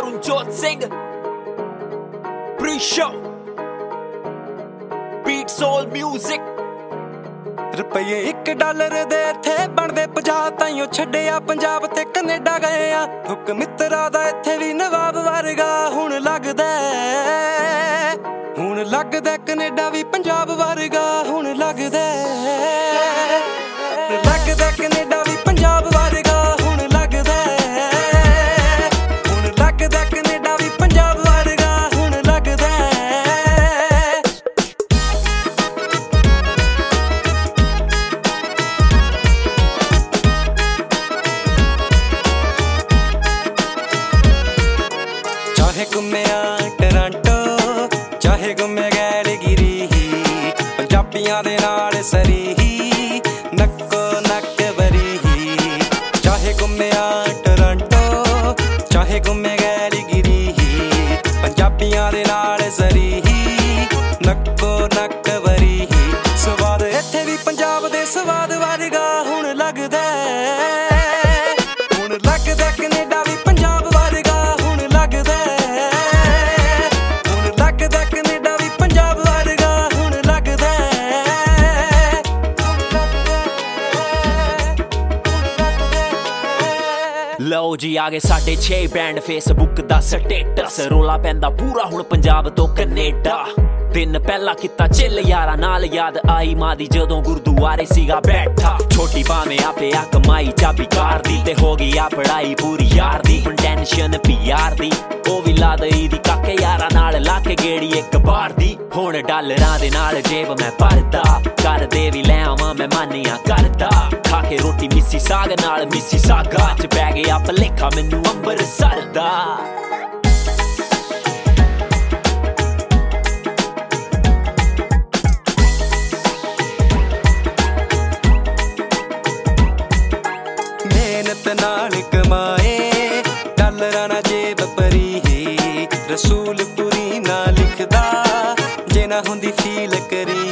Tarunjot Singh Pre-show Beat Soul Music ਰੁਪਈਏ $1 ਦੇ ਇੱਥੇ ਬਣਦੇ 50 ਤਾਈਓ ਛੱਡਿਆ ਪੰਜਾਬ ਤੇ ਕੈਨੇਡਾ ਗਏ ਆ ਹੁਕ ਮਿੱਤਰਾਂ ਦਾ ਇੱਥੇ ਵੀ ਨਵਾਬ ਵਰਗਾ ਹੁਣ ਲੱਗਦਾ ਕੈਨੇਡਾ ਵੀ ਪੰਜਾਬ ਵਰਗਾ ਹੁਣ ਲੱਗਦਾ ਕੈਨੇਡਾ ਵੀ ਪੰਜਾਬ ਵਰਗਾ ਹੁਣ ਲੱਗਦਾ ਕੈਨੇਡਾ ਵੀ ਪੰਜਾਬ ਵਰਗਾ ਹੁਣ ਲੱਗਦਾ ਚਾਹੇ ਘੁੰਮਿਆ ਟੋਰਾਂਟੋ ਚਾਹੇ ਘੁੰਮੇ ਗੈਲਗਿਰੀ ਪੰਜਾਬੀਆਂ ਦੇ ਨਾਲ ਸਰੀ ਨੱਕੋ ਨੱਕ ਬਰੀ ਚਾਹੇ ਘੁੰਮਿਆ ਟੋਰਾਂਟੋ ਚਾਹੇ ਘੁੰਮੇ ਗੈਲਗਿਰੀ ਪੰਜਾਬੀਆਂ ਦੇ ਨਾਲ ਸਰੀ ਨੱਕੋ ਨੱਕ ਬਰੀ ਸਵਾਦ ਇੱਥੇ ਵੀ ਪੰਜਾਬ ਦੇ ਸਵਾਦ ਵਰਗਾ ਹੁਣ ਲੱਗਦਾ ਕੈਨੇਡਾ ਵੀ ਪੰਜਾਬ ਵਰਗਾ ਹੁਣ ਲੱਗਦਾ ਕੈਨੇਡਾ ਵੀ ਪੰਜਾਬ ਵਰਗਾ ਹੁਣ ਲੱਗਦਾ ਲਓ ਜੀ ਆ ਗਏ ਸਾਡੇ 6 ਬੈਂਡ ਫੇਸਬੁੱਕ ਦਾ ਸਟੇਟਸ ਰੋਲਾ ਪੈਂਦਾ ਪੂਰਾ ਹੁਣ ਪੰਜਾਬ ਤੋਂ ਕੈਨੇਡਾ ਦਿਨ ਪਹਿਲਾਂ ਕੀਤਾ ਚਿੱਲ ਯਾਰਾਂ ਨਾਲ ਯਾਦ ਆਈ ਮਾਂ ਦੀ ਜਦੋਂ ਗੁਰਦੁਆਰੇ ਸੀਗਾ ਬੈਠਾ ਛੋਟੀ ਭਾਵੇਂ ਆਪੇ ਆ ਕਮਾਈ ਚਾਬੀ ਕਾਰ ਦੀ ਤੇ ਹੋ ਗਈ ਆ ਪੜਾਈ ਪੂਰੀ ਯਾਰ ਦੀ ਹੁਣ ਟੈਨਸ਼ਨ PR ਦੀ ਉਹ ਵੀ ਲਾ ਦਈ ਦੀ ਕਾਕੇ ਯਾਰਾਂ ਨਾਲ ਲਾ ਕੇ ਗੇੜੀ ਇੱਕ ਬਾਰ ਦੀ ਹੁਣ ਡਾਲਰਾਂ ਦੇ ਨਾਲ ਜੇਬ ਮੈਂ ਭਰਦਾ ਕਰਦੇ ਵੀ ਲੈ ਆਵਾਂ ਮੈਂ ਮਾਨੀਆਂ ਕਰਦਾ ਖਾ ਕੇ ਰੋਟੀ ਮਿੱਸੀ ਸਾਗ ਨਾਲ ਮਿੱਸੀ ਸਾਗਾ ਚ ਪੈ ਗਿਆ ਭਲੇਖਾ ਮੈਨੂੰ ਅੰਬਰਸਰ ਦਾ ਨਾਲ ਕਮਾਏ ਡਾਲਰਾਂ ਨਾ ਜੇਬ ਭਰੀ ਰਸੂਲਪੁਰੀ ਨਾ ਲਿਖਦਾ ਜੇ ਨਾ ਹੁੰਦੀ ਫੀਲ ਕਰੀ